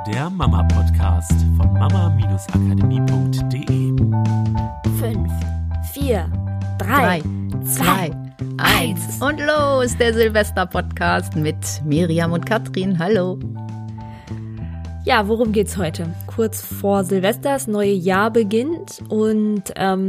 der Mama-Podcast von mama-akademie.de. 5, 4, 3, 2, 1 und los, der Silvester-Podcast mit Miriam und Katrin. Hallo. Ja, worum geht's heute? Kurz vor Silvester, das neue Jahr beginnt und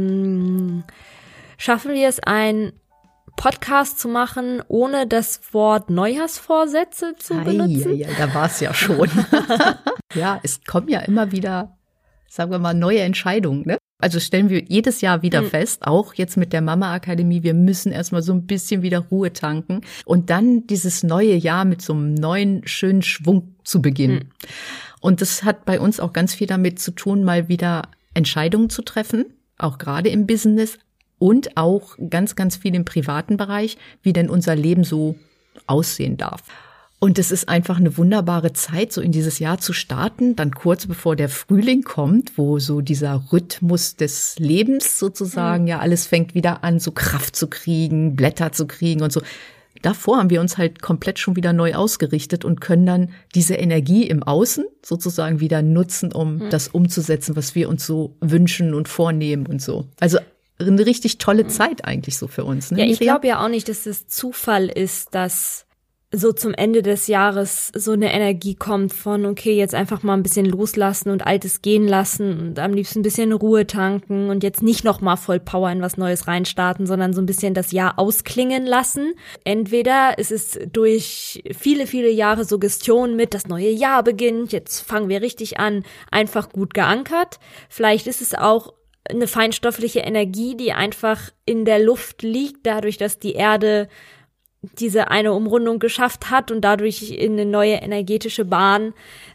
schaffen wir es, ein Podcast zu machen, ohne das Wort Neujahrsvorsätze zu benutzen? Ja, da war es ja schon. Ja, es kommen ja immer wieder, sagen wir mal, neue Entscheidungen, ne? Also stellen wir jedes Jahr wieder fest, auch jetzt mit der Mama-Akademie, wir müssen erstmal so ein bisschen wieder Ruhe tanken und dann dieses neue Jahr mit so einem neuen, schönen Schwung zu beginnen. Und das hat bei uns auch ganz viel damit zu tun, mal wieder Entscheidungen zu treffen, auch gerade im Business und auch ganz, ganz viel im privaten Bereich, wie denn unser Leben so aussehen darf. Und es ist einfach eine wunderbare Zeit, so in dieses Jahr zu starten, dann kurz bevor der Frühling kommt, wo so dieser Rhythmus des Lebens sozusagen, ja, alles fängt wieder an, so Kraft zu kriegen, Blätter zu kriegen und so. Davor haben wir uns halt komplett schon wieder neu ausgerichtet und können dann diese Energie im Außen sozusagen wieder nutzen, um das umzusetzen, was wir uns so wünschen und vornehmen und so. Also eine richtig tolle Zeit eigentlich so für uns. Ne, ja, ich glaube ja auch nicht, dass es Zufall ist, dass so zum Ende des Jahres so eine Energie kommt von, okay, jetzt einfach mal ein bisschen loslassen und Altes gehen lassen und am liebsten ein bisschen Ruhe tanken und jetzt nicht noch mal voll Power in was Neues reinstarten, sondern so ein bisschen das Jahr ausklingen lassen. Entweder ist es durch viele, viele Jahre Suggestion mit, das neue Jahr beginnt, jetzt fangen wir richtig an, einfach gut geankert. Vielleicht ist es auch eine feinstoffliche Energie, die einfach in der Luft liegt, dadurch, dass die Erde diese eine Umrundung geschafft hat und dadurch in eine neue energetische Bahn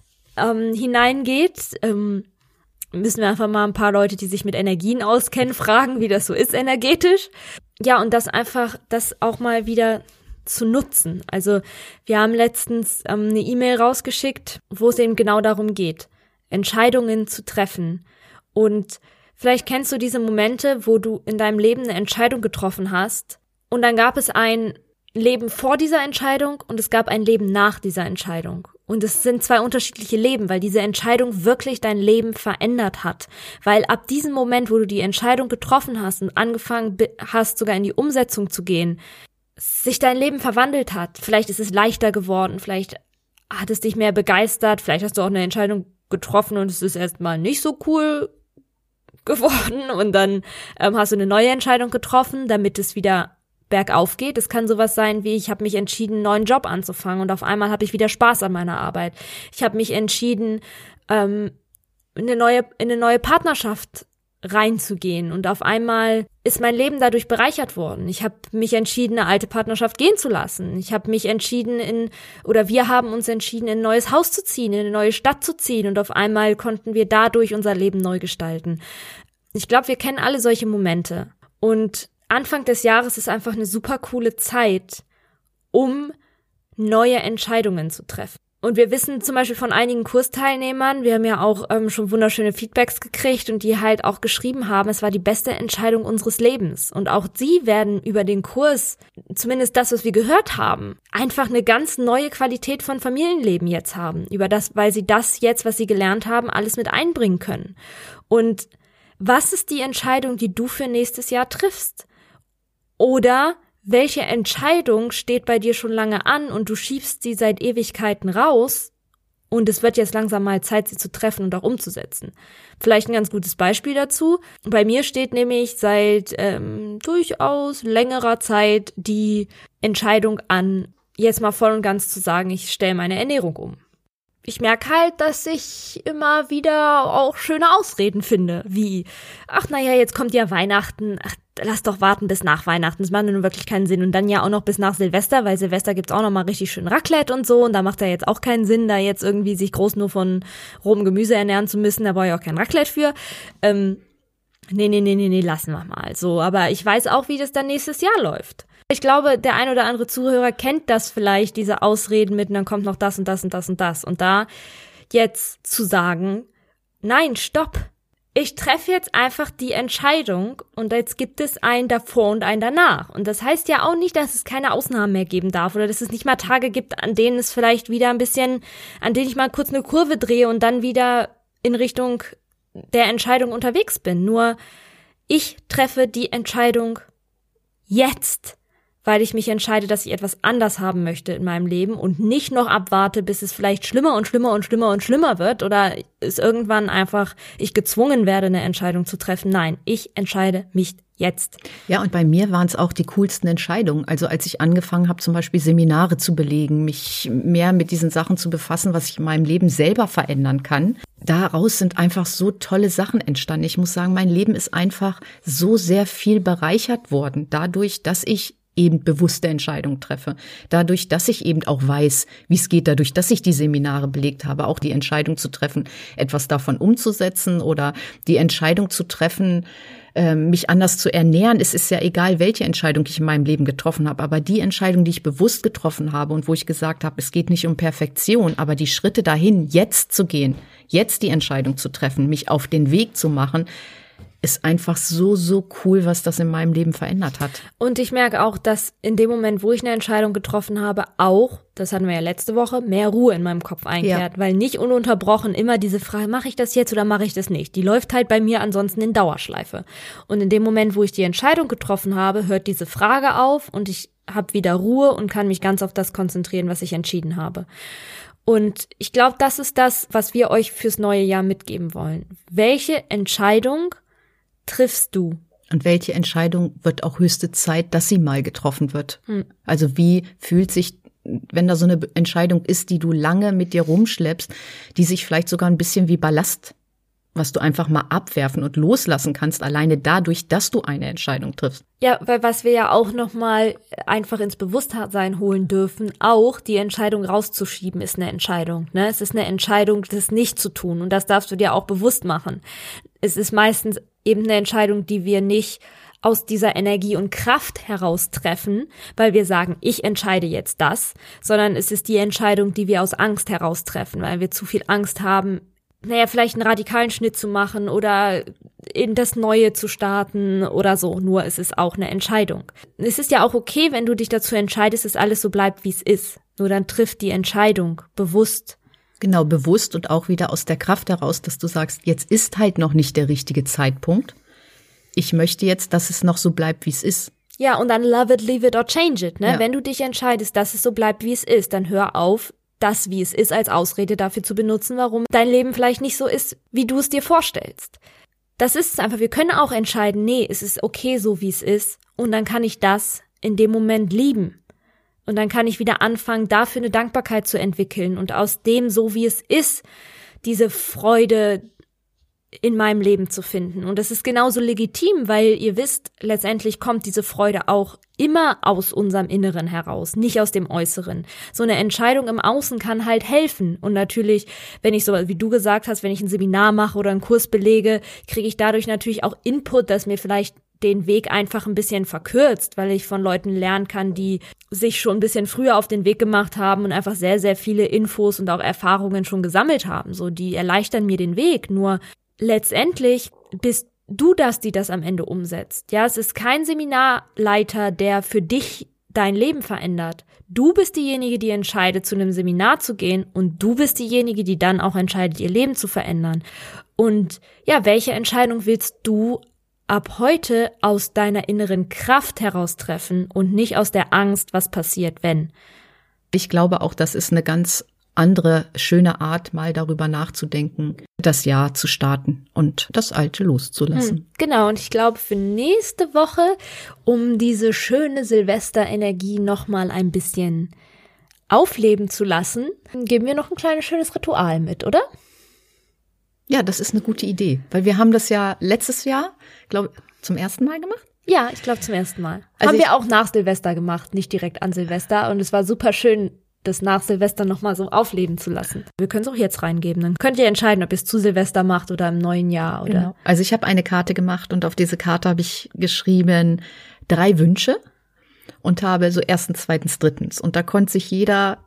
hineingeht. Müssen wir einfach mal ein paar Leute, die sich mit Energien auskennen, fragen, wie das so ist energetisch. Ja, und das auch mal wieder zu nutzen. Also wir haben letztens eine E-Mail rausgeschickt, wo es eben genau darum geht, Entscheidungen zu treffen. Und vielleicht kennst du diese Momente, wo du in deinem Leben eine Entscheidung getroffen hast und dann gab es ein Leben vor dieser Entscheidung und es gab ein Leben nach dieser Entscheidung. Und es sind zwei unterschiedliche Leben, weil diese Entscheidung wirklich dein Leben verändert hat. Weil ab diesem Moment, wo du die Entscheidung getroffen hast und angefangen hast, sogar in die Umsetzung zu gehen, sich dein Leben verwandelt hat. Vielleicht ist es leichter geworden, vielleicht hat es dich mehr begeistert, vielleicht hast du auch eine Entscheidung getroffen und es ist erstmal nicht so cool geworden und dann hast du eine neue Entscheidung getroffen, damit es wieder bergauf geht. Es kann sowas sein wie, ich habe mich entschieden, einen neuen Job anzufangen und auf einmal habe ich wieder Spaß an meiner Arbeit. Ich habe mich entschieden, in eine neue Partnerschaft reinzugehen und auf einmal ist mein Leben dadurch bereichert worden. Ich habe mich entschieden, eine alte Partnerschaft gehen zu lassen. Ich habe mich entschieden, wir haben uns entschieden, in ein neues Haus zu ziehen, in eine neue Stadt zu ziehen und auf einmal konnten wir dadurch unser Leben neu gestalten. Ich glaube, wir kennen alle solche Momente und Anfang des Jahres ist einfach eine super coole Zeit, um neue Entscheidungen zu treffen. Und wir wissen zum Beispiel von einigen Kursteilnehmern, wir haben ja auch schon wunderschöne Feedbacks gekriegt und die halt auch geschrieben haben, es war die beste Entscheidung unseres Lebens. Und auch sie werden über den Kurs, zumindest das, was wir gehört haben, einfach eine ganz neue Qualität von Familienleben jetzt haben. Weil sie das jetzt, was sie gelernt haben, alles mit einbringen können. Und was ist die Entscheidung, die du für nächstes Jahr triffst? Oder welche Entscheidung steht bei dir schon lange an und du schiebst sie seit Ewigkeiten raus und es wird jetzt langsam mal Zeit, sie zu treffen und auch umzusetzen. Vielleicht ein ganz gutes Beispiel dazu. Bei mir steht nämlich seit durchaus längerer Zeit die Entscheidung an, jetzt mal voll und ganz zu sagen, ich stelle meine Ernährung um. Ich merke halt, dass ich immer wieder auch schöne Ausreden finde, wie, jetzt kommt ja Weihnachten, lass doch warten bis nach Weihnachten, das macht nun wirklich keinen Sinn und dann ja auch noch bis nach Silvester, weil Silvester gibt's auch noch mal richtig schön Raclette und so und da macht ja jetzt auch keinen Sinn, da jetzt irgendwie sich groß nur von rohem Gemüse ernähren zu müssen, da brauche ich auch kein Raclette für. Nee, lassen wir mal so, aber ich weiß auch, wie das dann nächstes Jahr läuft. Ich glaube, der ein oder andere Zuhörer kennt das vielleicht, diese Ausreden mit, und dann kommt noch das und das und das und das. Und da jetzt zu sagen, nein, stopp. ich treffe jetzt einfach die Entscheidung und jetzt gibt es ein davor und ein danach. Und das heißt ja auch nicht, dass es keine Ausnahmen mehr geben darf oder dass es nicht mal Tage gibt, an denen es vielleicht wieder an denen ich mal kurz eine Kurve drehe und dann wieder in Richtung der Entscheidung unterwegs bin. Nur ich treffe die Entscheidung jetzt, weil ich mich entscheide, dass ich etwas anders haben möchte in meinem Leben und nicht noch abwarte, bis es vielleicht schlimmer und schlimmer und schlimmer und schlimmer wird oder es irgendwann einfach ich gezwungen werde, eine Entscheidung zu treffen. Nein, ich entscheide mich jetzt. Ja, und bei mir waren es auch die coolsten Entscheidungen. Also als ich angefangen habe, zum Beispiel Seminare zu belegen, mich mehr mit diesen Sachen zu befassen, was ich in meinem Leben selber verändern kann, daraus sind einfach so tolle Sachen entstanden. Ich muss sagen, mein Leben ist einfach so sehr viel bereichert worden, dadurch, dass ich eben bewusste Entscheidungen treffe. Dadurch, dass ich eben auch weiß, wie es geht, dadurch, dass ich die Seminare belegt habe, auch die Entscheidung zu treffen, etwas davon umzusetzen oder die Entscheidung zu treffen, mich anders zu ernähren. Es ist ja egal, welche Entscheidung ich in meinem Leben getroffen habe, aber die Entscheidung, die ich bewusst getroffen habe und wo ich gesagt habe, es geht nicht um Perfektion, aber die Schritte dahin, jetzt zu gehen, jetzt die Entscheidung zu treffen, mich auf den Weg zu machen, ist einfach so, so cool, was das in meinem Leben verändert hat. Und ich merke auch, dass in dem Moment, wo ich eine Entscheidung getroffen habe, auch, das hatten wir ja letzte Woche, mehr Ruhe in meinem Kopf einkehrt, weil nicht ununterbrochen immer diese Frage, mache ich das jetzt oder mache ich das nicht? Die läuft halt bei mir ansonsten in Dauerschleife. Und in dem Moment, wo ich die Entscheidung getroffen habe, hört diese Frage auf und ich habe wieder Ruhe und kann mich ganz auf das konzentrieren, was ich entschieden habe. Und ich glaube, das ist das, was wir euch fürs neue Jahr mitgeben wollen. Welche Entscheidung triffst du? Und welche Entscheidung wird auch höchste Zeit, dass sie mal getroffen wird? Also wie fühlt sich, wenn da so eine Entscheidung ist, die du lange mit dir rumschleppst, die sich vielleicht sogar ein bisschen wie Ballast, was du einfach mal abwerfen und loslassen kannst, alleine dadurch, dass du eine Entscheidung triffst. Ja, weil was wir ja auch nochmal einfach ins Bewusstsein holen dürfen, auch die Entscheidung rauszuschieben ist eine Entscheidung. Ne? Es ist eine Entscheidung, das nicht zu tun und das darfst du dir auch bewusst machen. Es ist meistens eben eine Entscheidung, die wir nicht aus dieser Energie und Kraft heraus treffen, weil wir sagen, ich entscheide jetzt das, sondern es ist die Entscheidung, die wir aus Angst heraus treffen, weil wir zu viel Angst haben, vielleicht einen radikalen Schnitt zu machen oder in das Neue zu starten oder so. Nur es ist auch eine Entscheidung. Es ist ja auch okay, wenn du dich dazu entscheidest, dass alles so bleibt, wie es ist. Nur dann trifft die Entscheidung bewusst. Genau, bewusst und auch wieder aus der Kraft heraus, dass du sagst, jetzt ist halt noch nicht der richtige Zeitpunkt. Ich möchte jetzt, dass es noch so bleibt, wie es ist. Ja, und dann love it, leave it or change it. Ne? Ja. Wenn du dich entscheidest, dass es so bleibt, wie es ist, dann hör auf, das, wie es ist, als Ausrede dafür zu benutzen, warum dein Leben vielleicht nicht so ist, wie du es dir vorstellst. Das ist es einfach. Wir können auch entscheiden, nee, es ist okay so, wie es ist. Und dann kann ich das in dem Moment lieben. Und dann kann ich wieder anfangen, dafür eine Dankbarkeit zu entwickeln und aus dem, so wie es ist, diese Freude in meinem Leben zu finden. Und das ist genauso legitim, weil ihr wisst, letztendlich kommt diese Freude auch immer aus unserem Inneren heraus, nicht aus dem Äußeren. So eine Entscheidung im Außen kann halt helfen. Und natürlich, wenn ich so, wie du gesagt hast, wenn ich ein Seminar mache oder einen Kurs belege, kriege ich dadurch natürlich auch Input, dass mir vielleicht den Weg einfach ein bisschen verkürzt, weil ich von Leuten lernen kann, die sich schon ein bisschen früher auf den Weg gemacht haben und einfach sehr, sehr viele Infos und auch Erfahrungen schon gesammelt haben. So, die erleichtern mir den Weg. Nur letztendlich bist du das, die das am Ende umsetzt. Ja, es ist kein Seminarleiter, der für dich dein Leben verändert. Du bist diejenige, die entscheidet, zu einem Seminar zu gehen und du bist diejenige, die dann auch entscheidet, ihr Leben zu verändern. Und ja, welche Entscheidung willst du ab heute aus deiner inneren Kraft heraus treffen und nicht aus der Angst, was passiert, wenn? Ich glaube auch, das ist eine ganz andere, schöne Art, mal darüber nachzudenken, das Jahr zu starten und das Alte loszulassen. Genau, und ich glaube, für nächste Woche, um diese schöne Silvesterenergie nochmal ein bisschen aufleben zu lassen, geben wir noch ein kleines, schönes Ritual mit, oder? Ja, das ist eine gute Idee, weil wir haben das ja letztes Jahr, glaube ich, zum ersten Mal gemacht. Ja, ich glaube zum ersten Mal. Also haben wir auch nach Silvester gemacht, nicht direkt an Silvester. Und es war super schön, das nach Silvester nochmal so aufleben zu lassen. Wir können es auch jetzt reingeben. Dann könnt ihr entscheiden, ob ihr es zu Silvester macht oder im neuen Jahr. Oder. Genau. Also ich habe eine Karte gemacht und auf diese Karte habe ich geschrieben 3 Wünsche und habe so 1., 2., 3. Und da konnte sich jeder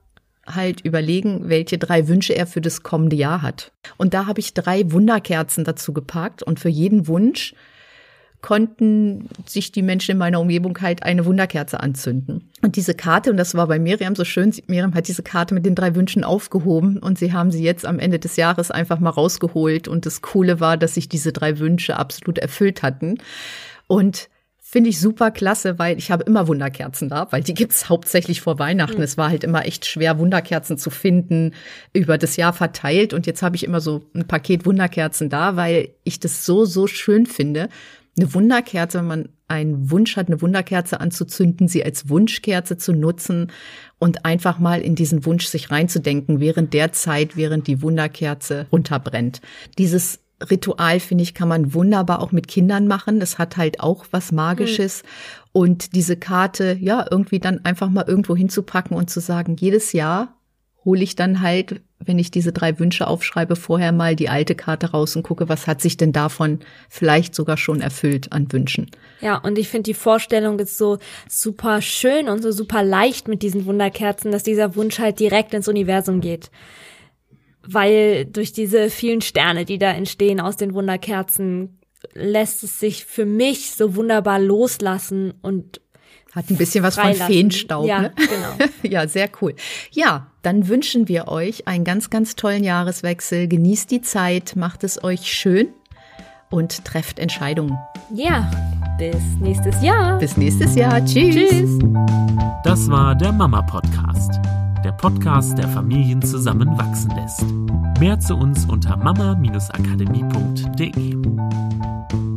halt überlegen, welche 3 Wünsche er für das kommende Jahr hat. Und da habe ich 3 Wunderkerzen dazu gepackt und für jeden Wunsch konnten sich die Menschen in meiner Umgebung halt eine Wunderkerze anzünden. Und diese Karte, und das war bei Miriam so schön, Miriam hat diese Karte mit den 3 Wünschen aufgehoben und sie haben sie jetzt am Ende des Jahres einfach mal rausgeholt. Und das Coole war, dass sich diese 3 Wünsche absolut erfüllt hatten. Und finde ich super klasse, weil ich habe immer Wunderkerzen da, weil die gibt's hauptsächlich vor Weihnachten. Es war halt immer echt schwer, Wunderkerzen zu finden, über das Jahr verteilt. Und jetzt habe ich immer so ein Paket Wunderkerzen da, weil ich das so schön finde. Eine Wunderkerze, wenn man einen Wunsch hat, eine Wunderkerze anzuzünden, sie als Wunschkerze zu nutzen und einfach mal in diesen Wunsch sich reinzudenken, während die Wunderkerze runterbrennt. Dieses Ritual, finde ich, kann man wunderbar auch mit Kindern machen. Das hat halt auch was Magisches. Und diese Karte, ja, irgendwie dann einfach mal irgendwo hinzupacken und zu sagen, jedes Jahr hole ich dann halt, wenn ich diese 3 Wünsche aufschreibe, vorher mal die alte Karte raus und gucke, was hat sich denn davon vielleicht sogar schon erfüllt an Wünschen. Ja, und ich finde, die Vorstellung ist so super schön und so super leicht mit diesen Wunderkerzen, dass dieser Wunsch halt direkt ins Universum geht. Weil durch diese vielen Sterne, die da entstehen aus den Wunderkerzen, lässt es sich für mich so wunderbar loslassen und hat ein bisschen was von Feenstaub, ja, ne? Genau. Ja, sehr cool. Ja, dann wünschen wir euch einen ganz, ganz tollen Jahreswechsel. Genießt die Zeit, macht es euch schön und trefft Entscheidungen. Ja, bis nächstes Jahr. Bis nächstes Jahr. Tschüss. Tschüss. Das war der Mama-Podcast. Der Podcast, der Familien zusammenwachsen lässt. Mehr zu uns unter mama-akademie.de.